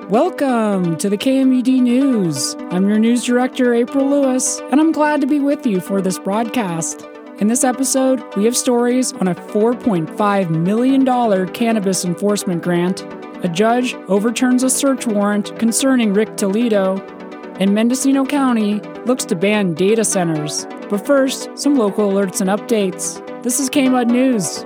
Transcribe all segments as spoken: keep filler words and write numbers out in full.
Welcome to the K M U D News. I'm your news director, April Lewis, and I'm glad to be with you for this broadcast. In this episode, we have stories on a four point five million dollars cannabis enforcement grant, a judge overturns a search warrant concerning Rick Toledo, and Mendocino County looks to ban data centers. But first, some local alerts and updates. This is K M U D News.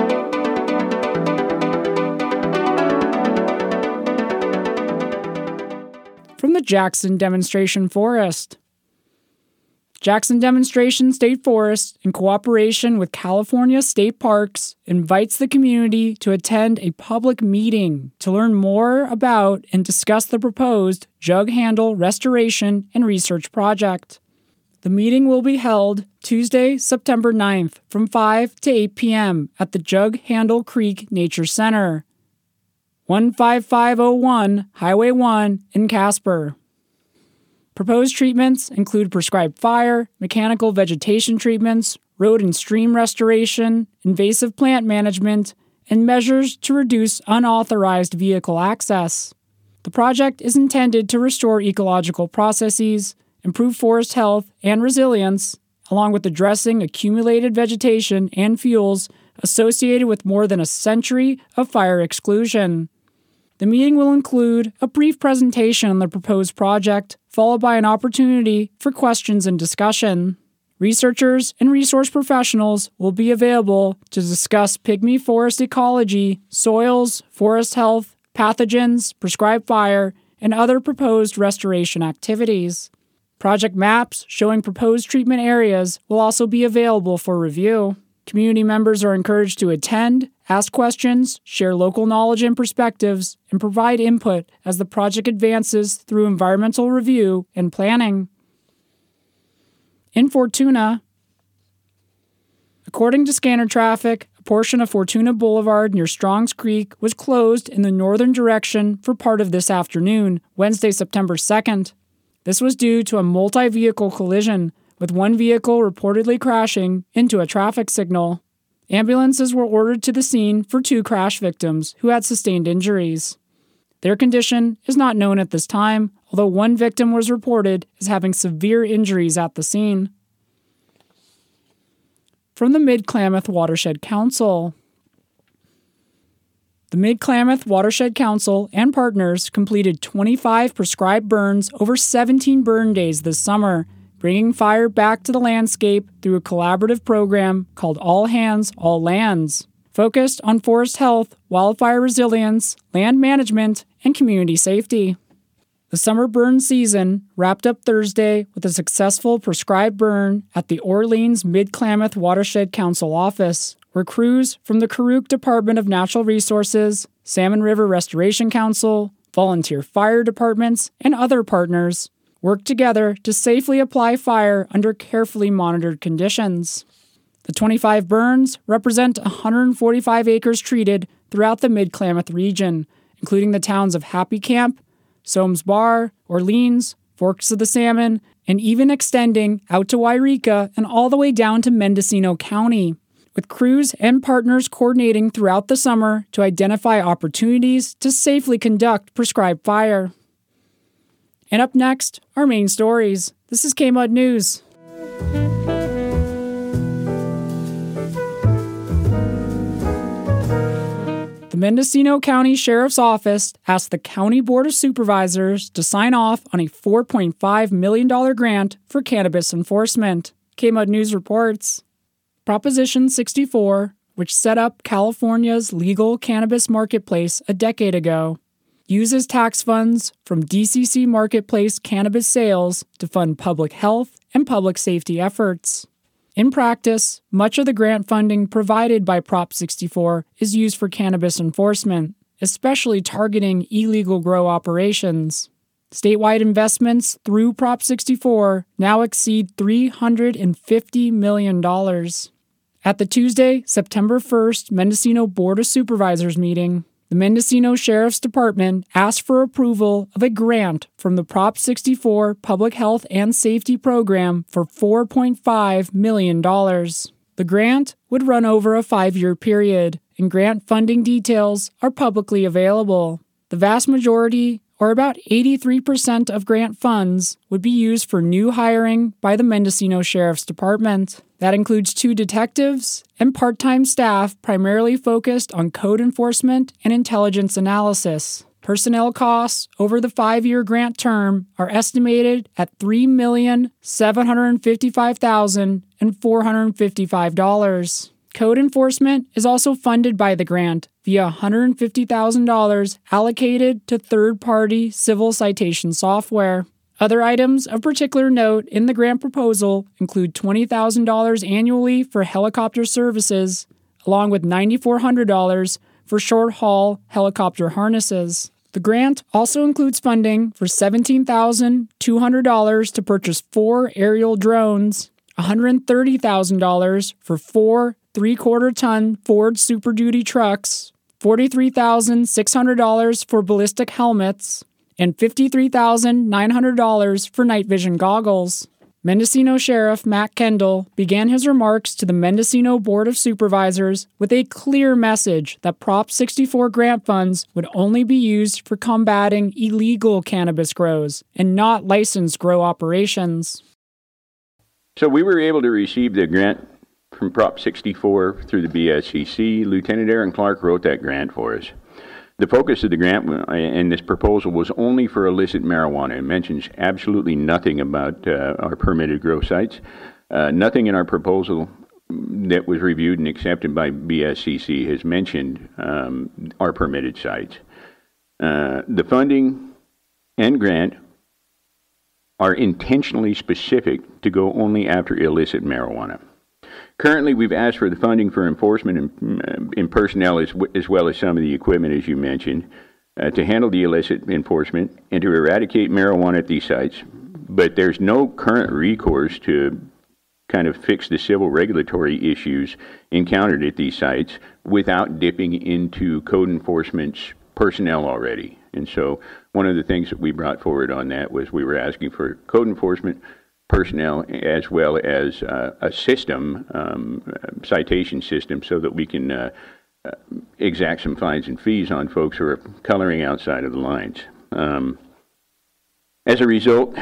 From the Jackson Demonstration Forest. Jackson Demonstration State Forest, in cooperation with California State Parks, invites the community to attend a public meeting to learn more about and discuss the proposed jug handle restoration and research project. The meeting will be held Tuesday, September ninth from five to eight p.m. at the Jug Handle Creek Nature Center, one five five oh one Highway one in Casper. Proposed treatments include prescribed fire, mechanical vegetation treatments, road and stream restoration, invasive plant management, and measures to reduce unauthorized vehicle access. The project is intended to restore ecological processes, improve forest health and resilience, along with addressing accumulated vegetation and fuels associated with more than a century of fire exclusion. The meeting will include a brief presentation on the proposed project, followed by an opportunity for questions and discussion. Researchers and resource professionals will be available to discuss pygmy forest ecology, soils, forest health, pathogens, prescribed fire, and other proposed restoration activities. Project maps showing proposed treatment areas will also be available for review. Community members are encouraged to attend, ask questions, share local knowledge and perspectives, and provide input as the project advances through environmental review and planning. In Fortuna, according to scanner traffic, a portion of Fortuna Boulevard near Strongs Creek was closed in the northern direction for part of this afternoon, Wednesday, September second. This was due to a multi-vehicle collision, with one vehicle reportedly crashing into a traffic signal. Ambulances were ordered to the scene for two crash victims who had sustained injuries. Their condition is not known at this time, although one victim was reported as having severe injuries at the scene. From the Mid-Klamath Watershed Council. The Mid-Klamath Watershed Council and partners completed twenty-five prescribed burns over seventeen burn days this summer, bringing fire back to the landscape through a collaborative program called All Hands, All Lands, focused on forest health, wildfire resilience, land management, and community safety. The summer burn season wrapped up Thursday with a successful prescribed burn at the Orleans Mid-Klamath Watershed Council office, where crews from the Karuk Department of Natural Resources, Salmon River Restoration Council, volunteer fire departments, and other partners work together to safely apply fire under carefully monitored conditions. The twenty-five burns represent one hundred forty-five acres treated throughout the Mid-Klamath region, including the towns of Happy Camp, Soames Bar, Orleans, Forks of the Salmon, and even extending out to Wairika and all the way down to Mendocino County, with crews and partners coordinating throughout the summer to identify opportunities to safely conduct prescribed fire. And up next, our main stories. This is K M U D News. The Mendocino County Sheriff's Office asked the County Board of Supervisors to sign off on a four point five million dollars grant for cannabis enforcement. K M U D News reports. Proposition sixty-four, which set up California's legal cannabis marketplace a decade ago, uses tax funds from D C C Marketplace cannabis sales to fund public health and public safety efforts. In practice, much of the grant funding provided by Prop sixty-four is used for cannabis enforcement, especially targeting illegal grow operations. Statewide investments through Prop sixty-four now exceed three hundred fifty million dollars. At the Tuesday, September first Mendocino Board of Supervisors meeting, the Mendocino Sheriff's Department asked for approval of a grant from the Prop sixty-four Public Health and Safety Program for four point five million dollars. The grant would run over a five-year period, and grant funding details are publicly available. The vast majority or about eighty-three percent of grant funds, would be used for new hiring by the Mendocino Sheriff's Department. That includes two detectives and part-time staff primarily focused on code enforcement and intelligence analysis. Personnel costs over the five-year grant term are estimated at three million seven hundred fifty-five thousand four hundred fifty-five dollars. Code enforcement is also funded by the grant via one hundred fifty thousand dollars allocated to third-party civil citation software. Other items of particular note in the grant proposal include twenty thousand dollars annually for helicopter services, along with nine thousand four hundred dollars for short-haul helicopter harnesses. The grant also includes funding for seventeen thousand two hundred dollars to purchase four aerial drones, one hundred thirty thousand dollars for four three-quarter ton Ford Super Duty trucks, forty-three thousand six hundred dollars for ballistic helmets, and fifty-three thousand nine hundred dollars for night vision goggles. Mendocino Sheriff Matt Kendall began his remarks to the Mendocino Board of Supervisors with a clear message that Prop sixty-four grant funds would only be used for combating illegal cannabis grows and not licensed grow operations. So we were able to receive the grant from Prop sixty-four through the B S C C. Lieutenant Aaron Clark wrote that grant for us. The focus of the grant and this proposal was only for illicit marijuana. It mentions absolutely nothing about uh, our permitted grow sites. Uh, nothing in our proposal that was reviewed and accepted by B S C C has mentioned um, our permitted sites. Uh, the funding and grant are intentionally specific to go only after illicit marijuana. Currently, we've asked for the funding for enforcement in, in personnel as, w- as well as some of the equipment, as you mentioned, uh, to handle the illicit enforcement and to eradicate marijuana at these sites. But there's no current recourse to kind of fix the civil regulatory issues encountered at these sites without dipping into code enforcement's personnel already. And so one of the things that we brought forward on that was we were asking for code enforcement personnel as well as uh, a system, um, citation system, so that we can uh, uh, exact some fines and fees on folks who are coloring outside of the lines. Um, as a result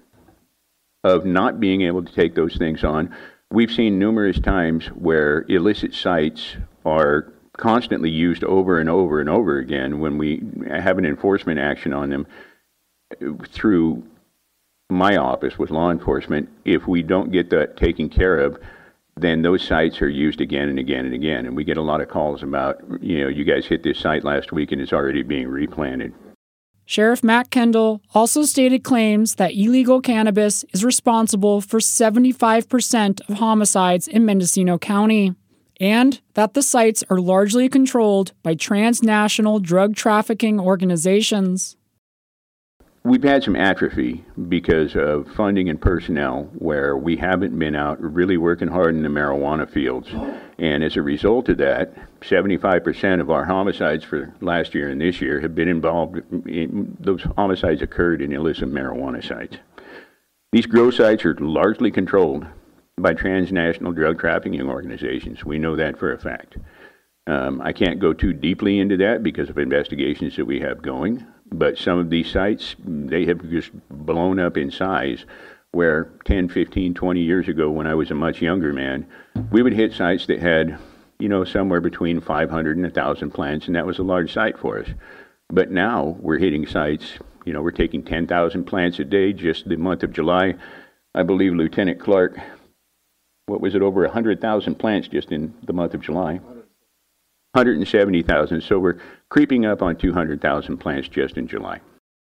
of not being able to take those things on, we've seen numerous times where illicit sites are constantly used over and over and over again when we have an enforcement action on them through my office with law enforcement. If we don't get that taken care of, then those sites are used again and again and again. And we get a lot of calls about, you know, you guys hit this site last week and it's already being replanted. Sheriff Matt Kendall also stated claims that illegal cannabis is responsible for seventy-five percent of homicides in Mendocino County, and that the sites are largely controlled by transnational drug trafficking organizations. We've had some atrophy because of funding and personnel where we haven't been out really working hard in the marijuana fields. And as a result of that, seventy-five percent of our homicides for last year and this year have been involved in, those homicides occurred in illicit marijuana sites. These grow sites are largely controlled by transnational drug trafficking organizations. We know that for a fact. Um, I can't go too deeply into that because of investigations that we have going. But some of these sites, they have just blown up in size, where ten, fifteen, twenty years ago when I was a much younger man, we would hit sites that had, you know, somewhere between five hundred and one thousand plants, and that was a large site for us. But now we're hitting sites, you know, we're taking ten thousand plants a day. Just the month of July, I believe Lieutenant Clark, what was it, over one hundred thousand plants just in the month of July? one hundred seventy thousand, so we're creeping up on two hundred thousand plants just in July.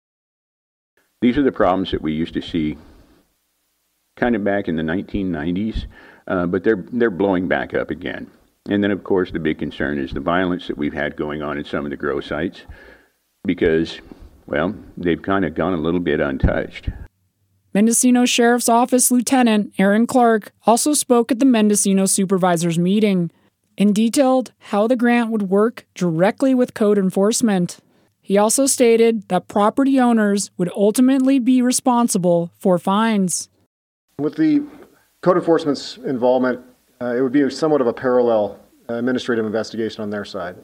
These are the problems that we used to see kind of back in the nineteen nineties, uh, but they're they're blowing back up again. And then, of course, the big concern is the violence that we've had going on in some of the grow sites because, well, they've kind of gone a little bit untouched. Mendocino Sheriff's Office Lieutenant Aaron Clark also spoke at the Mendocino Supervisors meeting and detailed how the grant would work directly with code enforcement. He also stated that property owners would ultimately be responsible for fines. With the code enforcement's involvement, uh, it would be somewhat of a parallel uh, administrative investigation on their side.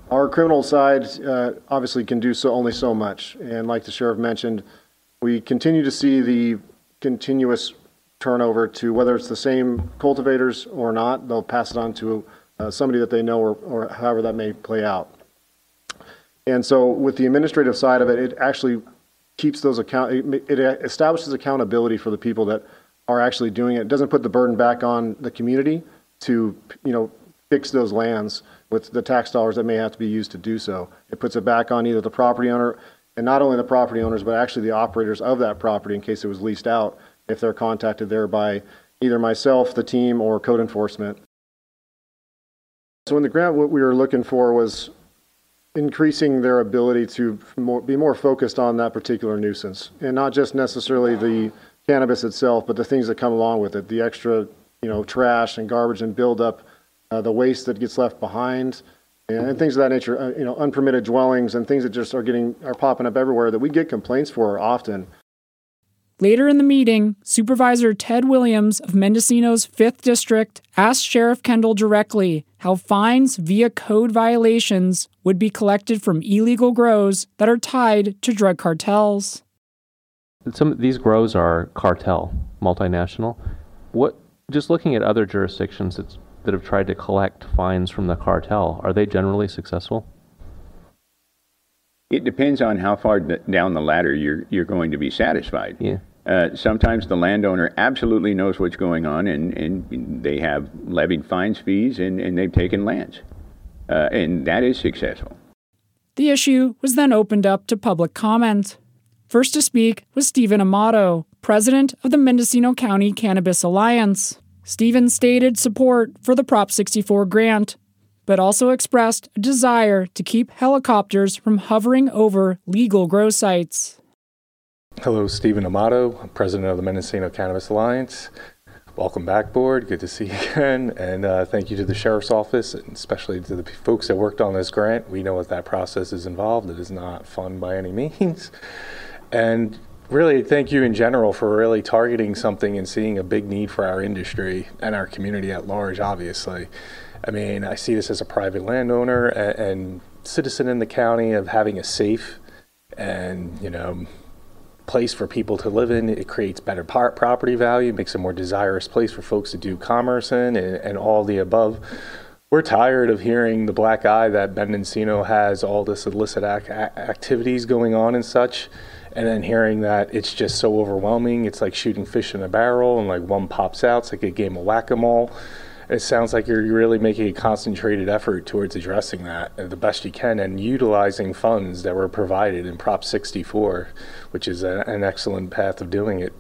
Our criminal side uh, obviously can do so only so much. And like the sheriff mentioned, we continue to see the continuous turnover to whether it's the same cultivators or not, they'll pass it on to uh, somebody that they know or, or however that may play out. And so with the administrative side of it, it actually keeps those account, it, it establishes accountability for the people that are actually doing it. It doesn't put the burden back on the community to, you know, fix those lands with the tax dollars that may have to be used to do so. It puts it back on either the property owner, and not only the property owners, but actually the operators of that property in case it was leased out, if they're contacted there by either myself, the team, or code enforcement. So in the grant, what we were looking for was increasing their ability to more, be more focused on that particular nuisance, and not just necessarily the cannabis itself, but the things that come along with it, the extra, you know, trash and garbage and buildup, uh, the waste that gets left behind, and, and things of that nature, uh, you know, unpermitted dwellings and things that just are getting, are popping up everywhere that we get complaints for often. Later in the meeting, Supervisor Ted Williams of Mendocino's fifth District asked Sheriff Kendall directly how fines via code violations would be collected from illegal grows that are tied to drug cartels. Some of these grows are cartel, multinational. What, just looking at other jurisdictions that's, that have tried to collect fines from the cartel, are they generally successful? It depends on how far d- down the ladder you're you're going to be satisfied. Yeah. Uh, sometimes the landowner absolutely knows what's going on, and, and they have levied fines, fees, and, and they've taken lands. Uh, and that is successful. The issue was then opened up to public comment. First to speak was Stephen Amato, president of the Mendocino County Cannabis Alliance. Stephen stated support for the Prop sixty-four grant, but also expressed a desire to keep helicopters from hovering over legal grow sites. Hello, Stephen Amato. I'm president of the Mendocino Cannabis Alliance. Welcome back, board. Good to see you again. And uh, thank you to the Sheriff's Office, and especially to the folks that worked on this grant. We know what that process is involved. It is not fun by any means. And really, thank you in general for really targeting something and seeing a big need for our industry and our community at large, obviously. I mean, I see this as a private landowner and, and citizen in the county of having a safe and, you know, place for people to live in. It creates better par- property value, makes a more desirous place for folks to do commerce in, and, and all the above. We're tired of hearing the black eye that Mendocino has all this illicit ac- activities going on and such, and then hearing that it's just so overwhelming. It's like shooting fish in a barrel, and like one pops out. It's like a game of whack-a-mole. It sounds like you're really making a concentrated effort towards addressing that the best you can and utilizing funds that were provided in Prop sixty-four, which is a, an excellent path of doing it.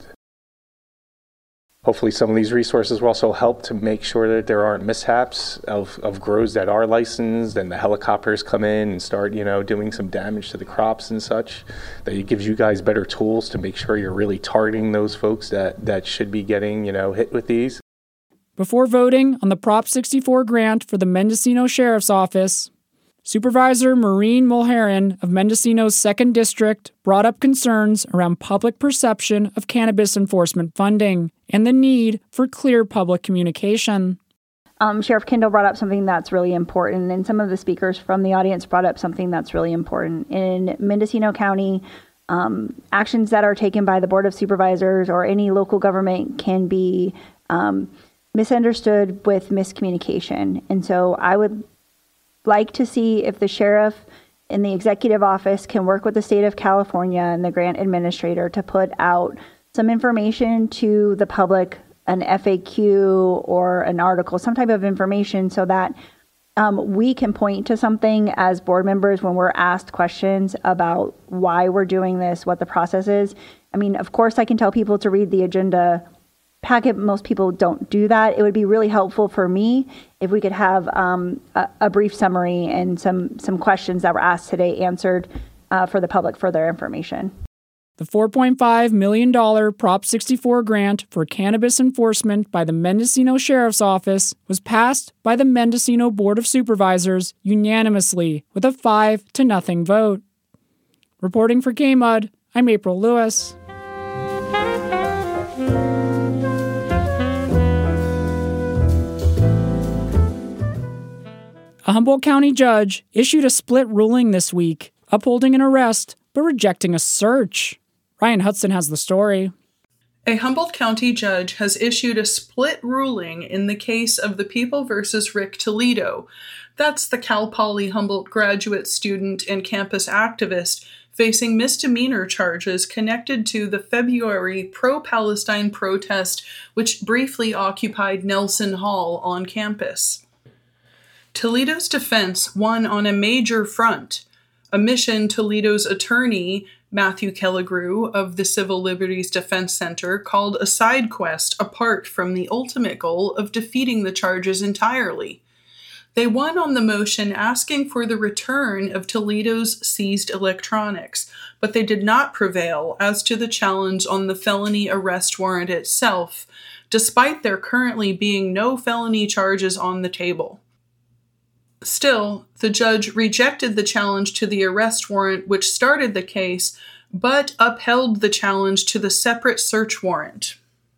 Hopefully some of these resources will also help to make sure that there aren't mishaps of, of grows that are licensed and the helicopters come in and start, you know, doing some damage to the crops and such. That it gives you guys better tools to make sure you're really targeting those folks that, that should be getting, you know, hit with these. Before voting on the Prop sixty-four grant for the Mendocino Sheriff's Office, Supervisor Maureen Mulherin of Mendocino's second District brought up concerns around public perception of cannabis enforcement funding and the need for clear public communication. Um, Sheriff Kendall brought up something that's really important, and some of the speakers from the audience brought up something that's really important. In Mendocino County, um, actions that are taken by the Board of Supervisors or any local government can be um, misunderstood with miscommunication. And so I would like to see if the sheriff in the executive office can work with the state of California and the grant administrator to put out some information to the public, an F A Q or an article, some type of information so that um, we can point to something as board members when we're asked questions about why we're doing this, what the process is. I mean, of course, I can tell people to read the agenda packet. Most people don't do that. It would be really helpful for me if we could have um, a, a brief summary and some some questions that were asked today answered uh, for the public for their information. The four point five million dollars Prop sixty-four grant for cannabis enforcement by the Mendocino Sheriff's Office was passed by the Mendocino Board of Supervisors unanimously with a five to nothing vote. Reporting for K M U D, I'm April Lewis. one A Humboldt County judge issued a split ruling this week, upholding an arrest but rejecting a search. Ryan Hudson has the story. A Humboldt County judge has issued a split ruling in the case of the People versus Rick Toledo. That's the Cal Poly Humboldt graduate student and campus activist facing misdemeanor charges connected to the February pro-Palestine protest which briefly occupied Nelson Hall on campus. Toledo's defense won on a major front. A mission Toledo's attorney, Matthew Kelligrew of the Civil Liberties Defense Center, called a side quest apart from the ultimate goal of defeating the charges entirely. They won on the motion asking for the return of Toledo's seized electronics, but they did not prevail as to the challenge on the felony arrest warrant itself, despite there currently being no felony charges on the table. Still, the judge rejected the challenge to the arrest warrant which started the case, but upheld the challenge to the separate search warrant.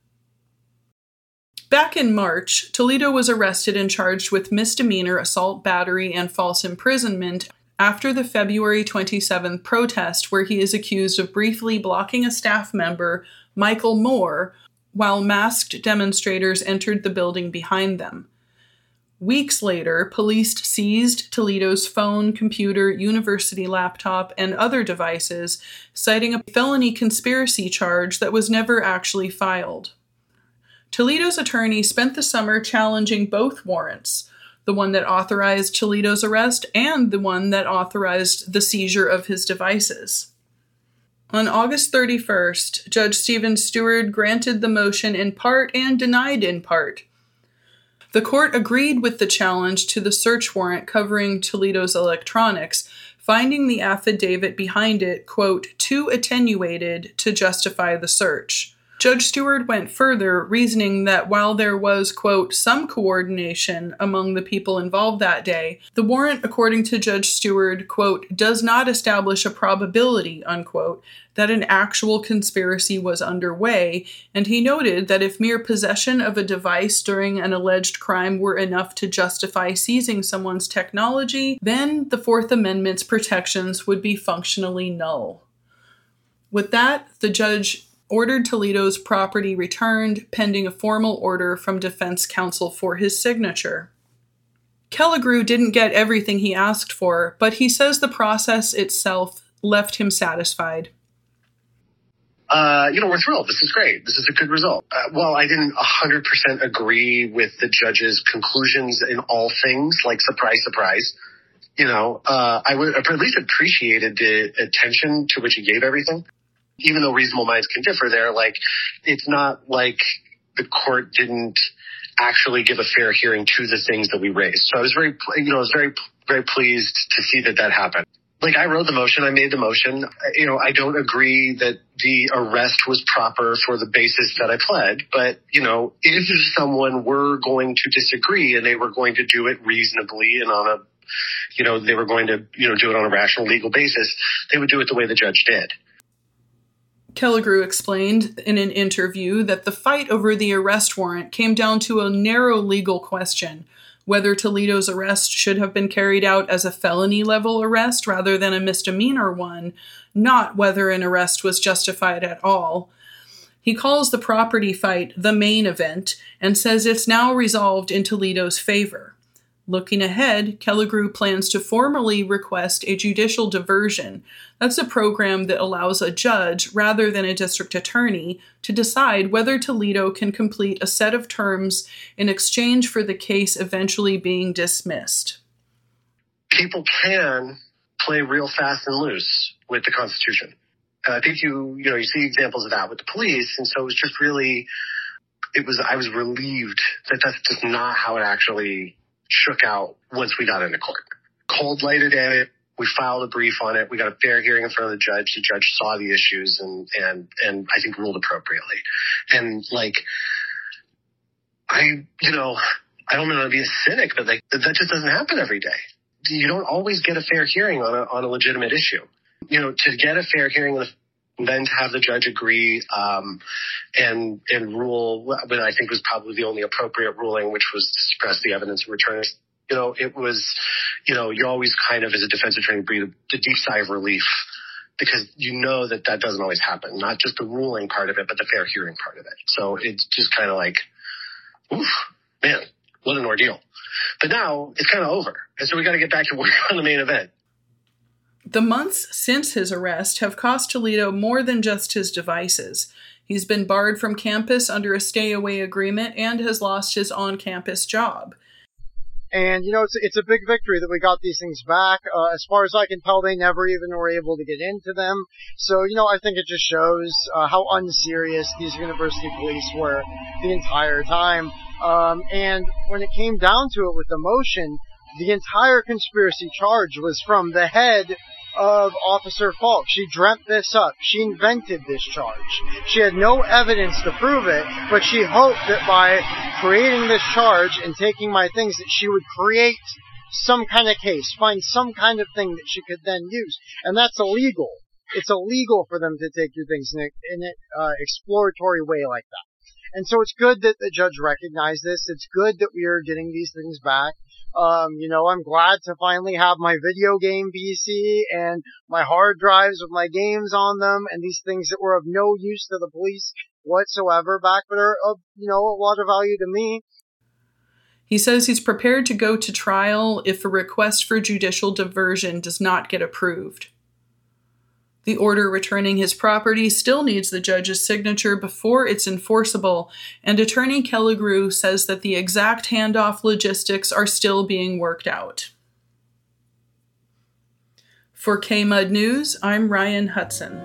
Back in March, Toledo was arrested and charged with misdemeanor assault, battery, and false imprisonment after the February twenty-seventh protest where he is accused of briefly blocking a staff member, Michael Moore, while masked demonstrators entered the building behind them. Weeks later, police seized Toledo's phone, computer, university laptop, and other devices, citing a felony conspiracy charge that was never actually filed. Toledo's attorney spent the summer challenging both warrants, the one that authorized Toledo's arrest and the one that authorized the seizure of his devices. On August thirty-first, Judge Stephen Stewart granted the motion in part and denied in part. The court agreed with the challenge to the search warrant covering Toledo's electronics, finding the affidavit behind it, quote, too attenuated to justify the search. Judge Stewart went further, reasoning that while there was, quote, some coordination among the people involved that day, the warrant, according to Judge Stewart, quote, does not establish a probability, unquote, that an actual conspiracy was underway, and he noted that if mere possession of a device during an alleged crime were enough to justify seizing someone's technology, then the Fourth Amendment's protections would be functionally null. With that, the judge ordered Toledo's property returned, pending a formal order from defense counsel for his signature. Kelligrew didn't get everything he asked for, but he says the process itself left him satisfied. Uh, you know, we're thrilled. This is great. This is a good result. Uh, well, I didn't one hundred percent agree with the judge's conclusions in all things, like surprise, surprise. You know, uh, I would at least appreciated the attention to which he gave everything. Even though reasonable minds can differ there, like, it's not like the court didn't actually give a fair hearing to the things that we raised. So I was very, you know, I was very, very pleased to see that that happened. Like, I wrote the motion, I made the motion. You know, I don't agree that the arrest was proper for the basis that I pled, but, you know, if someone were going to disagree and they were going to do it reasonably and on a, you know, they were going to, you know, do it on a rational legal basis, they would do it the way the judge did. Kelligrew explained in an interview that the fight over the arrest warrant came down to a narrow legal question, whether Toledo's arrest should have been carried out as a felony-level arrest rather than a misdemeanor one, not whether an arrest was justified at all. He calls the property fight the main event and says it's now resolved in Toledo's favor. Looking ahead, Kelligrew plans to formally request a judicial diversion. That's a program that allows a judge, rather than a district attorney, to decide whether Toledo can complete a set of terms in exchange for the case eventually being dismissed. People can play real fast and loose with the Constitution. Uh, I think you, you know, you see examples of that with the police, and so it was just really, it was, I was relieved that that's just not how it actually shook out once we got into court. Cold lighted at it. We filed a brief on it. We got a fair hearing in front of the judge. The judge saw the issues and, and, and I think ruled appropriately. And like, I, you know, I don't want to be a cynic, but like, that just doesn't happen every day. You don't always get a fair hearing on a, on a legitimate issue. You know, to get a fair hearing and then to have the judge agree, um, and, and rule what I think was probably the only appropriate ruling, which was to suppress the evidence and return it. You know, it was, you know, you always kind of, as a defense attorney, breathe a deep sigh of relief because you know that that doesn't always happen. Not just the ruling part of it, but the fair hearing part of it. So it's just kind of like, oof, man, what an ordeal. But now it's kind of over. And so we got to get back to work on the main event. The months since his arrest have cost Toledo more than just his devices. He's been barred from campus under a stay-away agreement and has lost his on-campus job. And, you know, it's, it's a big victory that we got these things back. Uh, as far as I can tell, they never even were able to get into them. So, you know, I think it just shows uh, how unserious these university police were the entire time. Um, and when it came down to it with the motion, the entire conspiracy charge was from the head of Officer Falk. She dreamt this up. She invented this charge. She had no evidence to prove it, but she hoped that by creating this charge and taking my things that she would create some kind of case, find some kind of thing that she could then use. And that's illegal. It's illegal for them to take your things in an in uh, exploratory way like that. And so it's good that the judge recognized this. It's good that we are getting these things back. Um, you know, I'm glad to finally have my video game P C and my hard drives with my games on them and these things that were of no use to the police whatsoever back, but are of, you know, a lot of value to me. He says he's prepared to go to trial if a request for judicial diversion does not get approved. The order returning his property still needs the judge's signature before it's enforceable, and Attorney Kelligrew says that the exact handoff logistics are still being worked out. For K M U D News, I'm Ryan Hudson.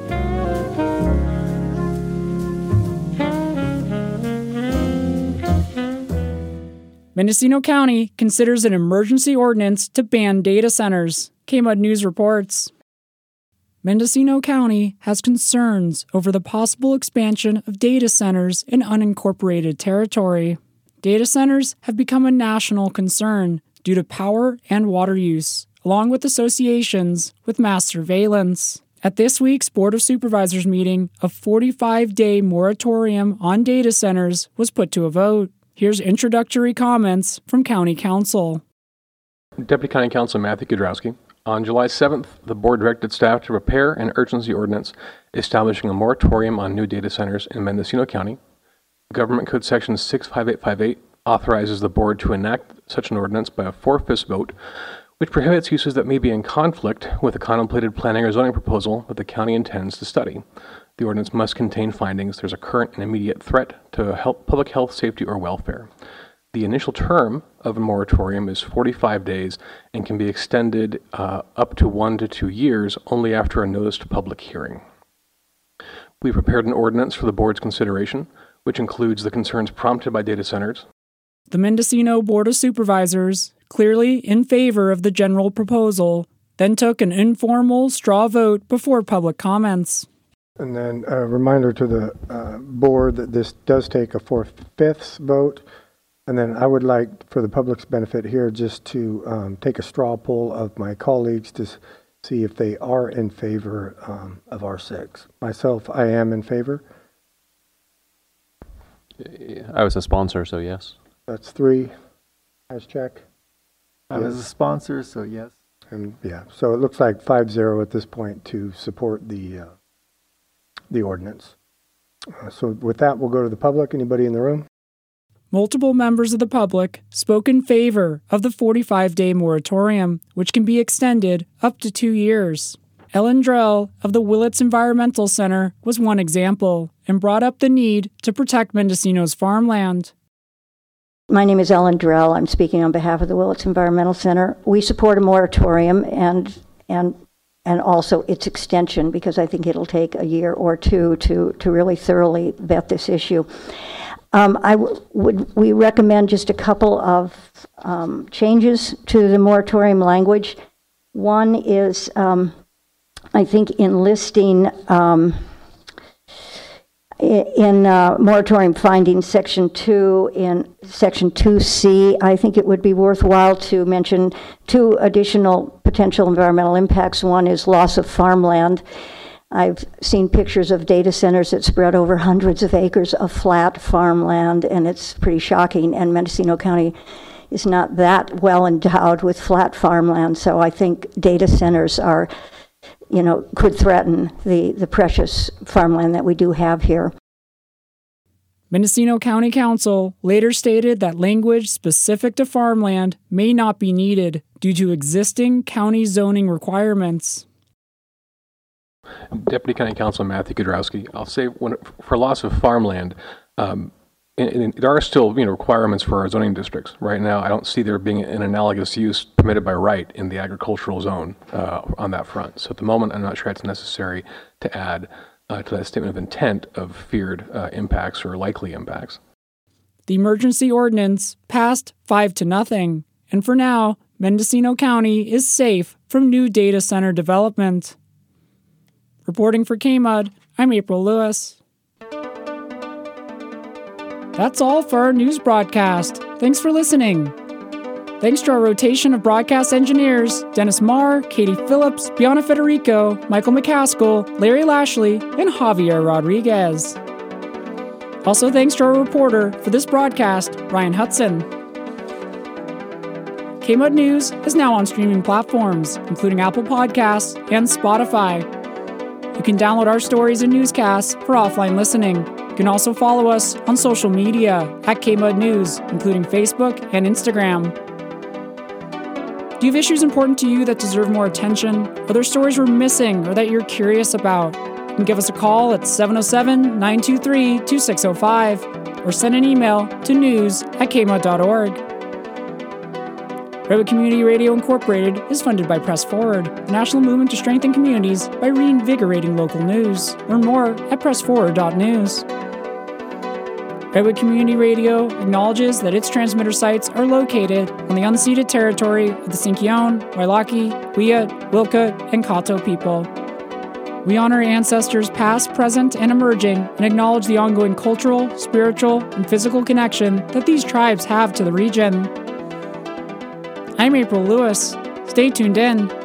Mendocino County considers an emergency ordinance to ban data centers. K M U D News reports. Mendocino County has concerns over the possible expansion of data centers in unincorporated territory. Data centers have become a national concern due to power and water use, along with associations with mass surveillance. At this week's Board of Supervisors meeting, a forty-five day moratorium on data centers was put to a vote. Here's introductory comments from County Council. Deputy County Council Matthew Kudrowski. On July seventh, the board directed staff to prepare an urgency ordinance establishing a moratorium on new data centers in Mendocino County. Government Code Section six five eight five eight authorizes the board to enact such an ordinance by a four-fifths vote, which prohibits uses that may be in conflict with a contemplated planning or zoning proposal that the county intends to study. The ordinance must contain findings there's a current and immediate threat to health, public health, safety, or welfare. The initial term of a moratorium is forty-five days and can be extended uh, up to one to two years only after a noticed public hearing. We prepared an ordinance for the board's consideration, which includes the concerns prompted by data centers. The Mendocino Board of Supervisors, clearly in favor of the general proposal, then took an informal straw vote before public comments. And then a reminder to the uh, board that this does take a four-fifths vote. And then I would like, for the public's benefit here, just to um, take a straw poll of my colleagues to see if they are in favor um, of R six. Myself, I am in favor. I was a sponsor, so yes. That's three. Nice check. I was a sponsor, so yes. And yeah, so it looks like five zero at this point to support the uh, the ordinance. Uh, so with that, we'll go to the public. Anybody in the room? Multiple members of the public spoke in favor of the forty-five day moratorium, which can be extended up to two years. Ellen Drell of the Willits Environmental Center was one example and brought up the need to protect Mendocino's farmland. My name is Ellen Drell. I'm speaking on behalf of the Willits Environmental Center. We support a moratorium and and and also its extension because I think it'll take a year or two to, to really thoroughly vet this issue. Um, I w- would we recommend just a couple of um, changes to the moratorium language. One is, um, I think, enlisting um, in uh, moratorium findings, section two, in section two C, I think it would be worthwhile to mention two additional potential environmental impacts. One is loss of farmland. I've seen pictures of data centers that spread over hundreds of acres of flat farmland, and it's pretty shocking. And Mendocino County is not that well endowed with flat farmland. So I think data centers are, you know, could threaten the, the precious farmland that we do have here. Mendocino County Council later stated that language specific to farmland may not be needed due to existing county zoning requirements. Deputy County Council Matthew Kudrowski, I'll say when, for loss of farmland, um, and, and there are still you know requirements for our zoning districts. Right now, I don't see there being an analogous use permitted by right in the agricultural zone uh, on that front. So at the moment, I'm not sure it's necessary to add uh, to that statement of intent of feared uh, impacts or likely impacts. The emergency ordinance passed five to nothing, and for now, Mendocino County is safe from new data center development. Reporting for K M U D, I'm April Lewis. That's all for our news broadcast. Thanks for listening. Thanks to our rotation of broadcast engineers, Dennis Marr, Katie Phillips, Bianna Federico, Michael McCaskill, Larry Lashley, and Javier Rodriguez. Also thanks to our reporter for this broadcast, Ryan Hudson. K M U D News is now on streaming platforms, including Apple Podcasts and Spotify. You can download our stories and newscasts for offline listening. You can also follow us on social media at K M U D News, including Facebook and Instagram. Do you have issues important to you that deserve more attention? Are there stories we're missing or that you're curious about? You can give us a call at seven oh seven, nine two three, two six oh five or send an email to news at k m u d dot org. Redwood Community Radio Incorporated is funded by Press Forward, the national movement to strengthen communities by reinvigorating local news. Learn more at press forward dot news. Redwood Community Radio acknowledges that its transmitter sites are located on the unceded territory of the Sinkyone, Wailaki, Wiyut, Wilkut, and Kato people. We honor ancestors past, present, and emerging, and acknowledge the ongoing cultural, spiritual, and physical connection that these tribes have to the region. I'm April Lewis. Stay tuned in.